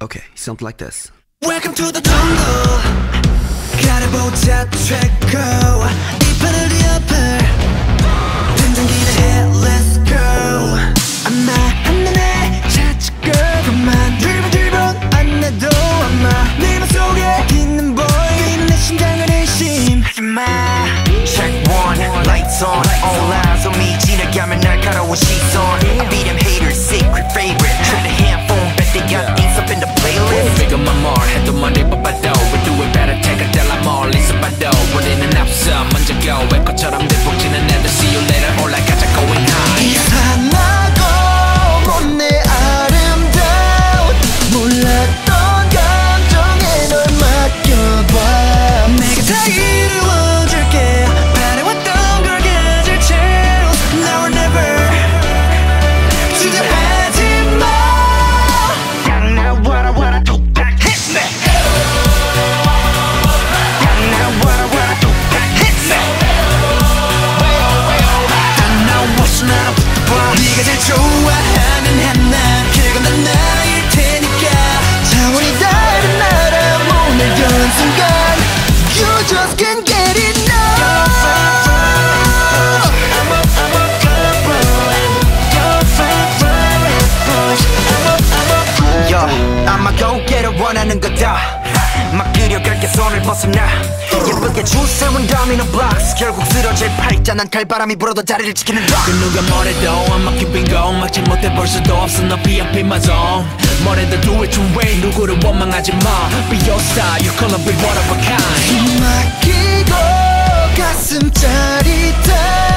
Okay, something like this. Welcome to the jungle. 가려보자 트랙고 이 판을 뒤엎을 등장기를 해 Let's go. 아마 한눈에 찾을 것만 드리블 안 해도 아마 네 맘속에 있는 boy 내 심장을 의심하지마. Check one, lights on, all eyes on me. 지나가면 날카로운 시선. I be them haters, secret favorite. Trip the handphone, bet they got things up in the playlist. Figure my more, 해도 머리 뽑아도 we do it better, take a del amor. 있어봐도 우리는 앞서 먼저 go. 외코처럼 들폭치는 애들 see you later. 올라가자 going high. 이상하고 못내 아름다운 몰랐던 감정에 널 맡겨봐. 내가 다 이루어줄게. 바래왔던 걸 가질 chance. Now or never. 주저하지 마. Now what I wanna do back hit me. Now what I wanna do back hit me. I know what's not 봐. 네가 제일 좋아하는 하나 그건 난 나일 테니까 차원이 다른 나라 문을 여는 순간 You just can't get enough. I'm a good boy. You're fine boy. Yo, 아마 go-getter 원하는 거다. 막 그려갈게 손을 벗어나. 예쁘게 줄 세운 도미노 blocks. 결국 쓰러질 팔자 난 칼바람이 불어도 자리를 지키는 rock. 그 누가 뭐래도 I'm a keeping going. 막지 못해 볼 수도 없어 너 B.I.P. my zone. 뭐래도 do it your way. 누구를 원망하지 마. Be your style, you gonna be one of a kind. 숨 막히고 가슴 짜릿한